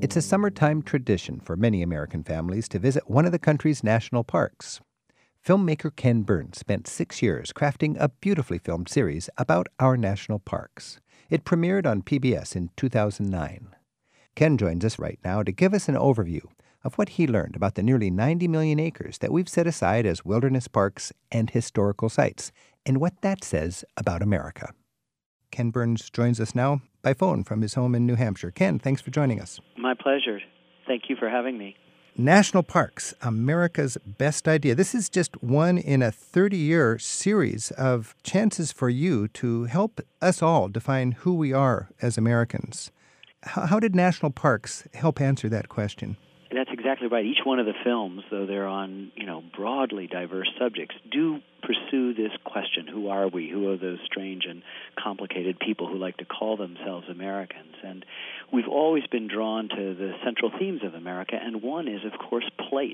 It's a summertime tradition for many American families to visit one of the country's national parks. Filmmaker Ken Burns spent 6 years crafting a beautifully filmed series about our national parks. It premiered on PBS in 2009. Ken joins us right now to give us an overview of what he learned about the nearly 90 million acres that we've set aside as wilderness parks and historical sites, and what that says about America. Ken Burns joins us now by phone from his home in New Hampshire. Ken, thanks for joining us. My pleasure. Thank you for having me. National Parks, America's Best Idea. This is just one in a 30-year series of chances for you to help us all define who we are as Americans. How did national parks help answer that question? That's exactly right. Each one of the films, though they're on, broadly diverse subjects, do pursue this question: who are we? Who are those strange and complicated people who like to call themselves Americans? And we've always been drawn to the central themes of America, and one is, of course, place.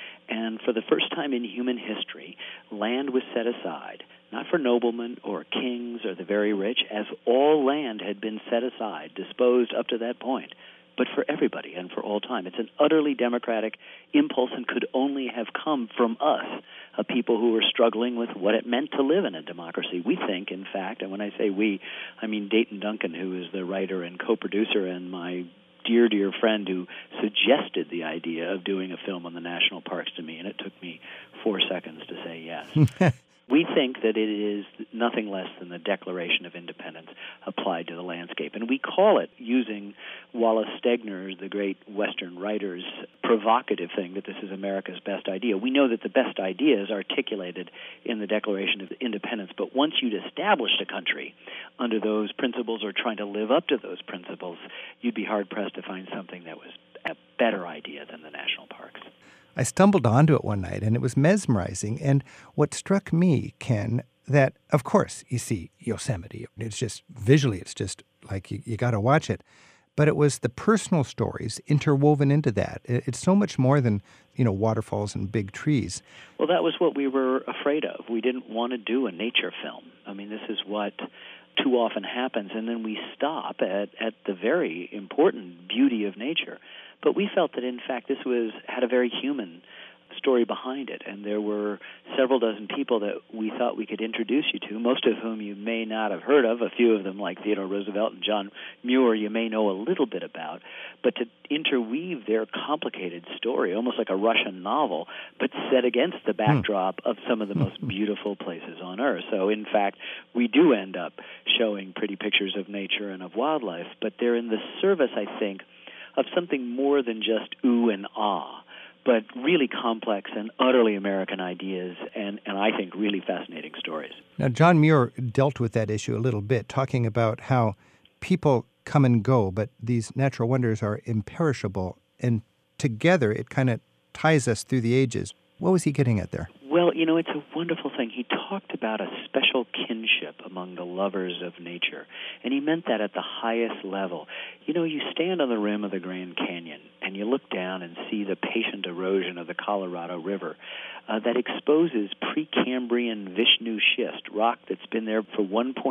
And for the first time in human history, land was set aside, not for noblemen or kings or the very rich, as all land had been set aside, disposed up to that point, but for everybody and for all time. It's an utterly democratic impulse and could only have come from us, a people who were struggling with what it meant to live in a democracy. We think, in fact, and when I say we, I mean Dayton Duncan, who is the writer and co-producer and my dear, dear friend who suggested the idea of doing a film on the national parks to me, and it took me 4 seconds to say yes. We think that it is nothing less than the Declaration of Independence applied to the landscape. And we call it, using Wallace Stegner, the great Western writer's provocative thing, that this is America's best idea. We know that the best idea is articulated in the Declaration of Independence, but once you'd established a country under those principles or trying to live up to those principles, you'd be hard-pressed to find something that was a better idea than the national parks. I stumbled onto it one night, and it was mesmerizing. And what struck me, Ken, that, of course, you see Yosemite. It's just, visually, it's just like you got to watch it. But it was the personal stories interwoven into that. It's so much more than, waterfalls and big trees. Well, that was what we were afraid of. We didn't want to do a nature film. I mean, this is what too often happens, and then we stop at the very important beauty of nature. But we felt that, in fact, this had a very human story behind it, and there were several dozen people that we thought we could introduce you to, most of whom you may not have heard of. A few of them, like Theodore Roosevelt and John Muir, you may know a little bit about, but to interweave their complicated story, almost like a Russian novel, but set against the backdrop of some of the most beautiful places on Earth. So, in fact, we do end up showing pretty pictures of nature and of wildlife, but they're in the service, I think, of something more than just ooh and ah, but really complex and utterly American ideas and I think really fascinating stories. Now, John Muir dealt with that issue a little bit, talking about how people come and go, but these natural wonders are imperishable, and together it kind of ties us through the ages. What was he getting at there? Well, it's a wonderful thing. He talked about a special kinship among the lovers of nature, and he meant that at the highest level. You stand on the rim of the Grand Canyon, and you look down and see the patient erosion of the Colorado River that exposes Precambrian Vishnu schist, rock that's been there for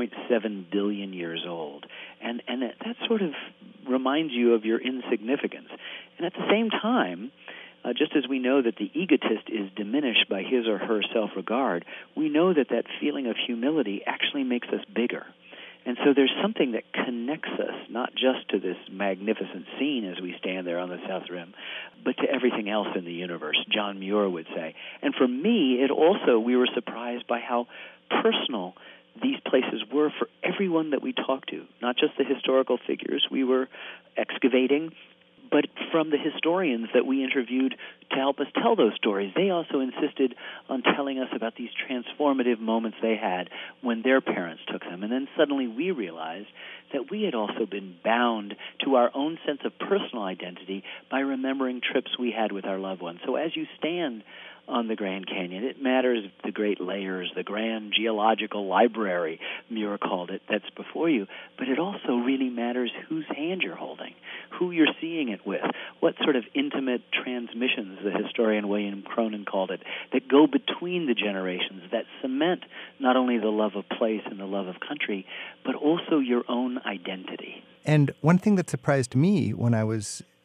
1.7 billion years old. And that sort of reminds you of your insignificance. And at the same time, just as we know that the egotist is diminished by his or her self-regard, we know that feeling of humility actually makes us bigger. And so there's something that connects us, not just to this magnificent scene as we stand there on the South Rim, but to everything else in the universe, John Muir would say. And for me, we were surprised by how personal these places were for everyone that we talked to, not just the historical figures we were excavating, but from the historians that we interviewed to help us tell those stories. They also insisted on telling us about these transformative moments they had when their parents took them. And then suddenly we realized that we had also been bound to our own sense of personal identity by remembering trips we had with our loved ones. So as you stand on the Grand Canyon, it matters the great layers, the grand geological library, Muir called it, that's before you, but it also really matters whose hand you're holding, who you're seeing it with, what sort of intimate transmissions, the historian William Cronin called it, that go between the generations, that cement not only the love of place and the love of country, but also your own identity. And one thing that surprised me when I was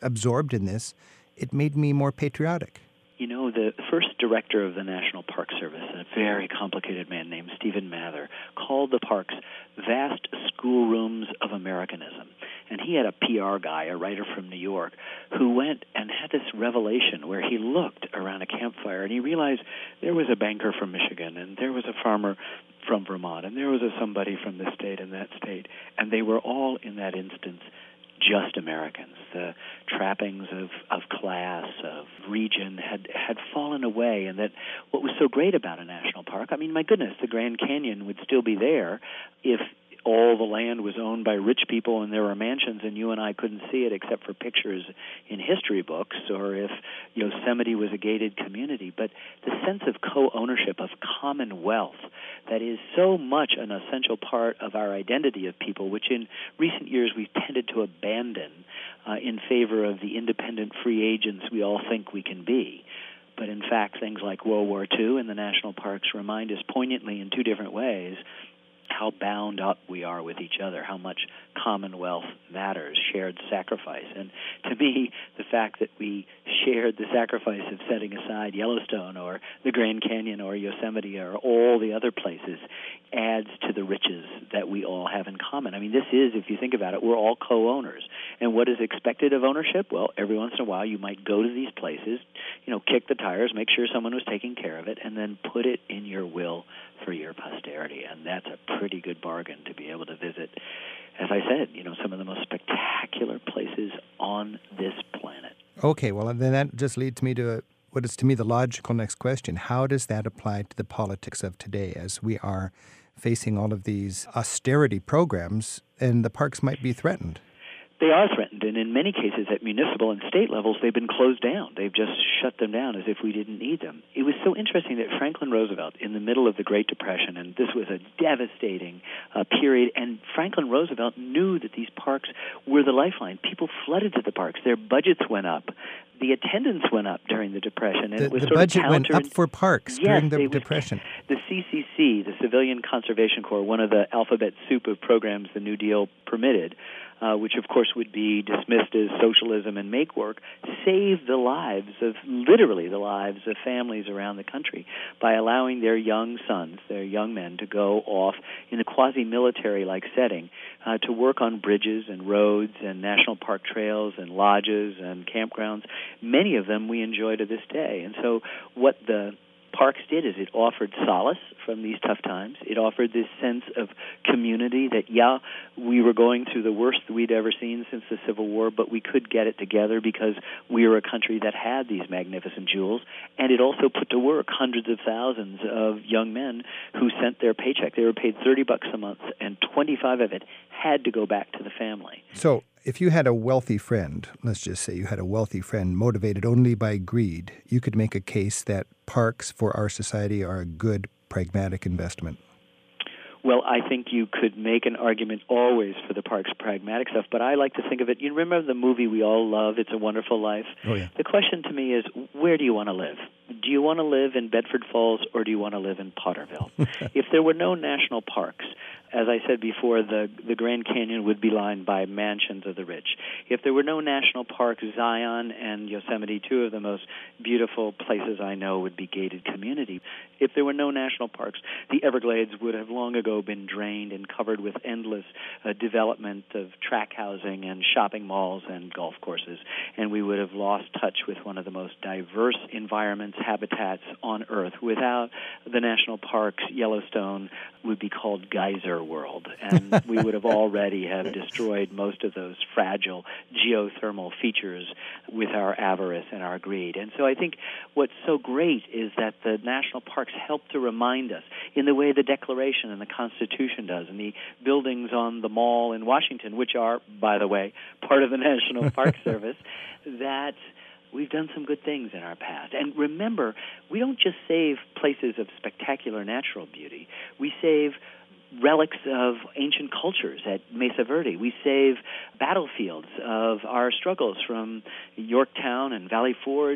absorbed in this, it made me more patriotic. You know, the first director of the National Park Service, a very complicated man named Stephen Mather, called the parks vast schoolrooms of Americanism. And he had a PR guy, a writer from New York, who went and had this revelation where he looked around a campfire and he realized there was a banker from Michigan and there was a farmer from Vermont and there was somebody from this state and that state. And they were all, in that instance, just Americans. The trappings of class, of region had fallen away, and that what was so great about a national park, I mean, my goodness, the Grand Canyon would still be there if all the land was owned by rich people and there were mansions and you and I couldn't see it except for pictures in history books, or if Yosemite was a gated community. But the sense of co-ownership, of commonwealth, that is so much an essential part of our identity of people, which in recent years we've tended to abandon in favor of the independent free agents we all think we can be. But in fact, things like World War II and the national parks remind us poignantly in two different ways how bound up we are with each other, how much commonwealth matters, shared sacrifice. And to me, the fact that we shared the sacrifice of setting aside Yellowstone or the Grand Canyon or Yosemite or all the other places adds to the riches that we all have in common. I mean, this is, if you think about it, we're all co-owners. And what is expected of ownership? Well, every once in a while you might go to these places, kick the tires, make sure someone was taking care of it, and then put it in your will for your posterity. And that's a pretty good bargain to be able to visit, as I said, some of the most spectacular places on this planet. Okay, well, then that just leads me to what is to me the logical next question. How does that apply to the politics of today as we are facing all of these austerity programs and the parks might be threatened? They are threatened, and in many cases at municipal and state levels, they've been closed down. They've just shut them down as if we didn't need them. It was so interesting that Franklin Roosevelt, in the middle of the Great Depression, and this was a devastating period, and Franklin Roosevelt knew that these parks were the lifeline. People flooded to the parks. Their budgets went up. The attendance went up during the Depression. And the budget went up for parks during the Depression. The CCC, the Civilian Conservation Corps, one of the alphabet soup of programs the New Deal permitted, which of course would be dismissed as socialism and make work, saved literally the lives of families around the country by allowing their young sons, their young men, to go off in a quasi-military-like setting to work on bridges and roads and national park trails and lodges and campgrounds. Many of them we enjoy to this day. And so what the parks did is it offered solace from these tough times. It offered this sense of community that, we were going through the worst we'd ever seen since the Civil War, but we could get it together because we were a country that had these magnificent jewels. And it also put to work hundreds of thousands of young men who sent their paycheck. They were paid $30 a month, and 25 of it had to go back to the family. So if you had a wealthy friend, let's just say you had a wealthy friend motivated only by greed, you could make a case that parks for our society are a good, pragmatic investment. Well, I think you could make an argument always for the park's pragmatic stuff, but I like to think of it, you remember the movie we all love, It's a Wonderful Life? Oh, yeah. The question to me is, where do you want to live? Do you want to live in Bedford Falls or do you want to live in Potterville? If there were no national parks, as I said before, the Grand Canyon would be lined by mansions of the rich. If there were no national parks, Zion and Yosemite, two of the most beautiful places I know, would be gated community. If there were no national parks, the Everglades would have long ago been drained and covered with endless development of track housing and shopping malls and golf courses, and we would have lost touch with one of the most diverse environments, habitats on Earth. Without the national parks, Yellowstone would be called Geyser World, and we would have already have destroyed most of those fragile geothermal features with our avarice and our greed. And so I think what's so great is that the national parks help to remind us, in the way the Declaration and the Constitution does, and the buildings on the Mall in Washington, which are, by the way, part of the National Park Service, that we've done some good things in our past. And remember, we don't just save places of spectacular natural beauty. We save relics of ancient cultures at Mesa Verde. We save battlefields of our struggles from Yorktown and Valley Forge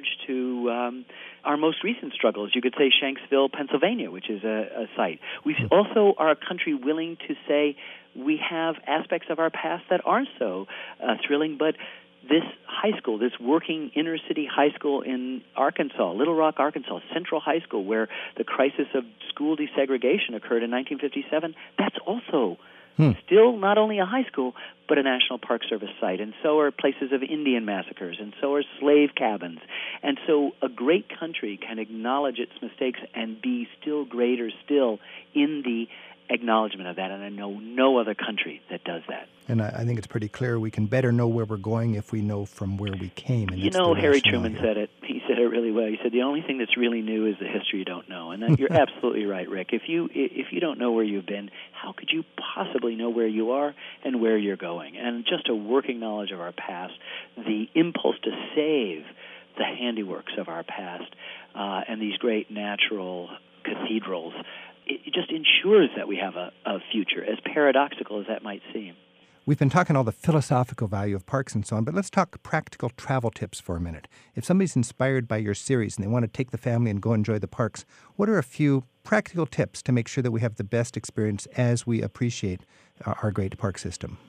to our most recent struggles. You could say Shanksville, Pennsylvania, which is a site. We also are a country willing to say we have aspects of our past that aren't so thrilling, but this high school, this working inner-city high school in Arkansas, Little Rock, Arkansas, Central High School, where the crisis of school desegregation occurred in 1957, that's also still not only a high school, but a National Park Service site. And so are places of Indian massacres, and so are slave cabins. And so a great country can acknowledge its mistakes and be still greater still in the acknowledgement of that, and I know no other country that does that. And I think it's pretty clear we can better know where we're going if we know from where we came. And Harry Truman said it. He said it really well. He said the only thing that's really new is the history you don't know. And that, you're absolutely right, Rick. If you don't know where you've been, how could you possibly know where you are and where you're going? And just a working knowledge of our past, the impulse to save the handiworks of our past, and these great natural cathedrals, it just ensures that we have a future, as paradoxical as that might seem. We've been talking all the philosophical value of parks and so on, but let's talk practical travel tips for a minute. If somebody's inspired by your series and they want to take the family and go enjoy the parks, what are a few practical tips to make sure that we have the best experience as we appreciate our great park system?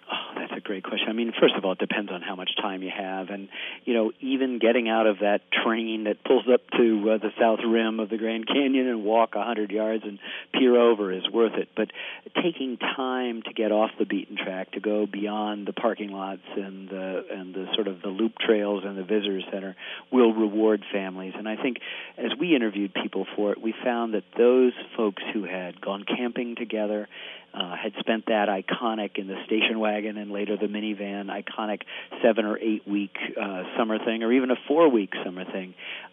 Great question. I mean, first of all, it depends on how much time you have. And, even getting out of that train that pulls up to the south rim of the Grand Canyon and walk 100 yards and peer over is worth it. But taking time to get off the beaten track, to go beyond the parking lots and the sort of the loop trails and the visitor center will reward families. And I think as we interviewed people for it, we found that those folks who had gone camping together, had spent that iconic in the station wagon and later the minivan, iconic 7 or 8 week summer thing, or even a 4-week summer thing,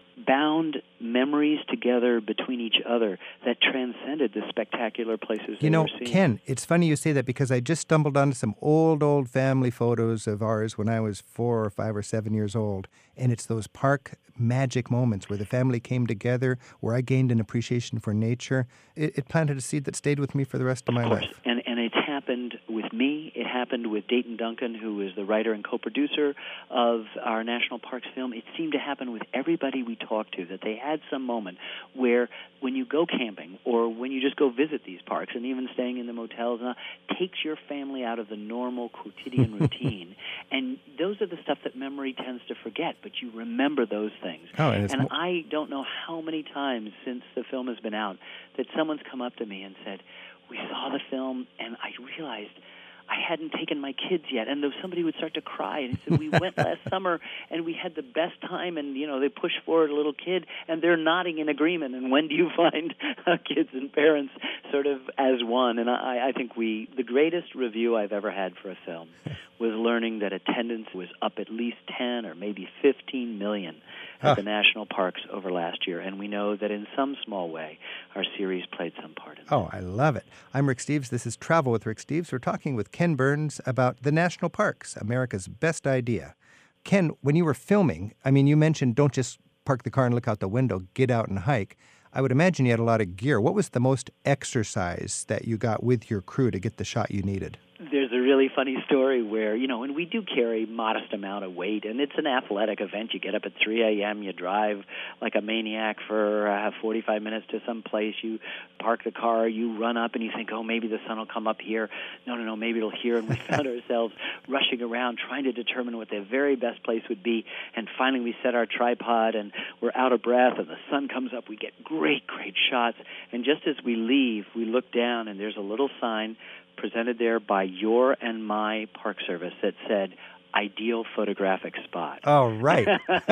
bound memories together between each other that transcended the spectacular places they were seeing. Ken, it's funny you say that because I just stumbled onto some old family photos of ours when I was 4 or 5 or 7 years old, and it's those park magic moments where the family came together, where I gained an appreciation for nature. It planted a seed that stayed with me for the rest of my life. And it's happened with me. It happened with Dayton Duncan, who is the writer and co-producer of our National Parks film. It seemed to happen with everybody we talked to, that they had some moment where when you go camping or when you just go visit these parks and even staying in the motels, takes your family out of the normal quotidian routine. And those are the stuff that memory tends to forget, but you remember those things. And I don't know how many times since the film has been out that someone's come up to me and said, we saw the film, and I realized I hadn't taken my kids yet. And though somebody would start to cry, and he said, we went last summer, and we had the best time, and, they push forward a little kid, and they're nodding in agreement. And when do you find kids and parents sort of as one? And I think the greatest review I've ever had for a film was learning that attendance was up at least 10 or maybe 15 million at the national parks over last year. And we know that in some small way, our series played some part in that. Oh, I love it. I'm Rick Steves. This is Travel with Rick Steves. We're talking with Ken Burns about the national parks, America's best idea. Ken, when you were filming, you mentioned don't just park the car and look out the window, get out and hike. I would imagine you had a lot of gear. What was the most exercise that you got with your crew to get the shot you needed? There's a really funny story where, and we do carry modest amount of weight, and it's an athletic event. You get up at 3 a.m., you drive like a maniac for 45 minutes to some place, you park the car, you run up, and you think, oh, maybe the sun will come up here. No, maybe it'll here. And we found ourselves rushing around trying to determine what the very best place would be, and finally we set our tripod, and we're out of breath, and the sun comes up. We get great shots, and just as we leave, we look down, and there's a little sign presented there by your and my Park Service that said, ideal photographic spot. Oh, right.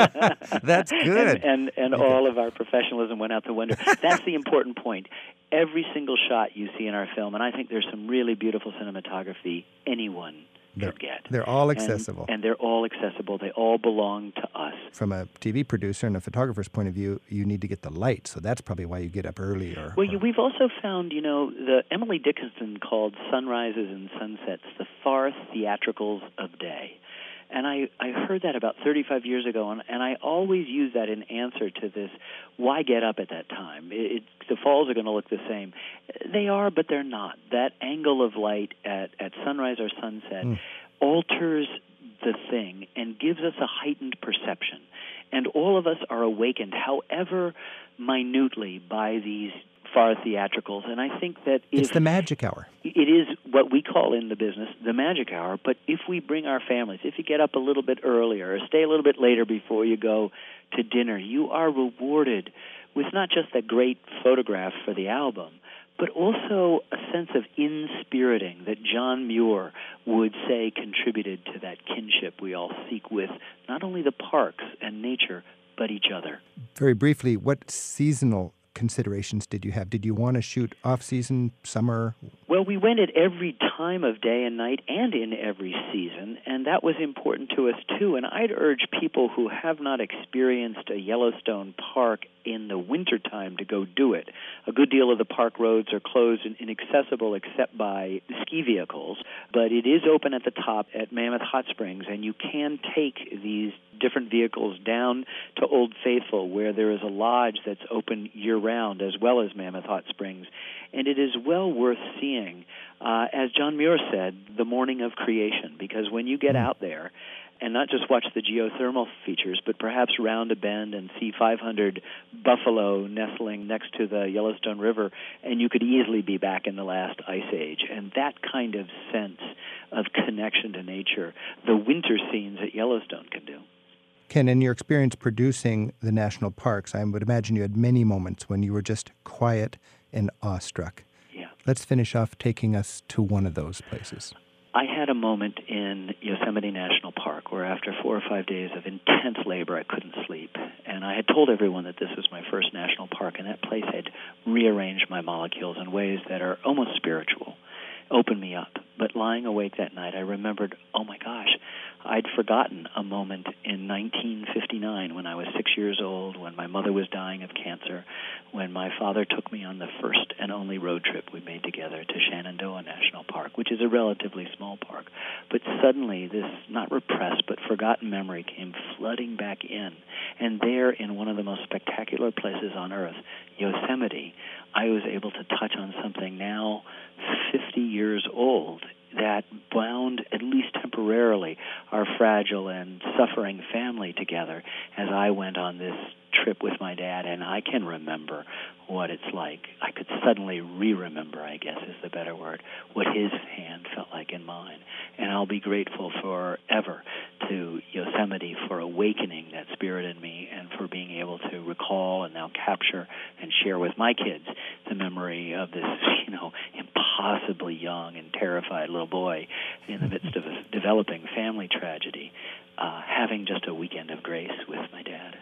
That's good. And all of our professionalism went out the window. That's the important point. Every single shot you see in our film, and I think there's some really beautiful cinematography anyone could get. They're all accessible. And they're all accessible. They all belong to us. From a TV producer and a photographer's point of view, you need to get the light, so that's probably why you get up early. We've also found, the Emily Dickinson called sunrises and sunsets the far theatricals of day. And I heard that about 35 years ago, and I always use that in answer to this, why get up at that time? The falls are going to look the same. They are, but they're not. That angle of light at sunrise or sunset alters the thing and gives us a heightened perception. And all of us are awakened, however minutely, by these far theatricals. And I think that it's the magic hour. it is what we call in the business the magic hour, but if we bring our families, if you get up a little bit earlier or stay a little bit later before you go to dinner, you are rewarded with not just a great photograph for the album, but also a sense of inspiriting that John Muir would say contributed to that kinship we all seek with not only the parks and nature, but each other. Very briefly, what seasonal considerations did you have? Did you want to shoot off-season, summer? Well, we went at every time of day and night and in every season, and that was important to us, too. And I'd urge people who have not experienced a Yellowstone park in the wintertime to go do it. A good deal of the park roads are closed and inaccessible except by ski vehicles, but it is open at the top at Mammoth Hot Springs, and you can take these different vehicles down to Old Faithful, where there is a lodge that's open year-round, as well as Mammoth Hot Springs. And it is well worth seeing, as John Muir said, the morning of creation, because when you get out there and not just watch the geothermal features, but perhaps round a bend and see 500 buffalo nestling next to the Yellowstone River, and you could easily be back in the last ice age. And that kind of sense of connection to nature, the winter scenes at Yellowstone can do. Ken, in your experience producing the national parks, I would imagine you had many moments when you were just quiet and awestruck. Yeah. Let's finish off taking us to one of those places. I had a moment in Yosemite National Park where after 4 or 5 days of intense labor, I couldn't sleep. And I had told everyone that this was my first national park, and that place had rearranged my molecules in ways that are almost spiritual, opened me up. But lying awake that night, I remembered, oh my gosh, I'd forgotten a moment in 1959 when I was 6 years old, when my mother was dying of cancer, when my father took me on the first and only road trip we made together to Shenandoah National Park, which is a relatively small park. But suddenly this, not repressed, but forgotten memory came flooding back in. And there, in one of the most spectacular places on earth, Yosemite, I was able to touch on something now 50 years old that bound, at least temporarily, our fragile and suffering family together as I went on this trip with my dad, and I can remember what it's like. I could suddenly re-remember, I guess is the better word, what his hand felt like in mine. And I'll be grateful forever to Yosemite for awakening that spirit in me and for being able to recall and now capture and share with my kids the memory of this, impossibly young and terrified little boy in the midst of a developing family tragedy, having just a weekend of grace with my dad.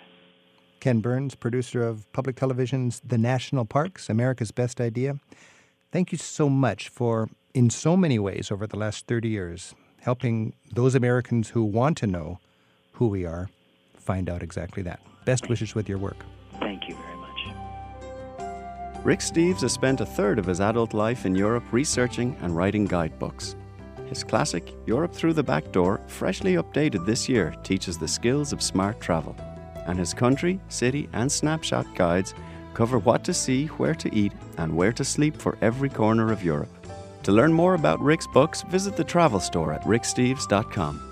Ken Burns, producer of public television's The National Parks, America's Best Idea. Thank you so much for, in so many ways over the last 30 years, helping those Americans who want to know who we are find out exactly that. Best wishes with your work. Thank you very much. Rick Steves has spent a third of his adult life in Europe researching and writing guidebooks. His classic, Europe Through the Back Door, freshly updated this year, teaches the skills of smart travel. And his country, city, and snapshot guides cover what to see, where to eat, and where to sleep for every corner of Europe. To learn more about Rick's books, visit the travel store at ricksteves.com.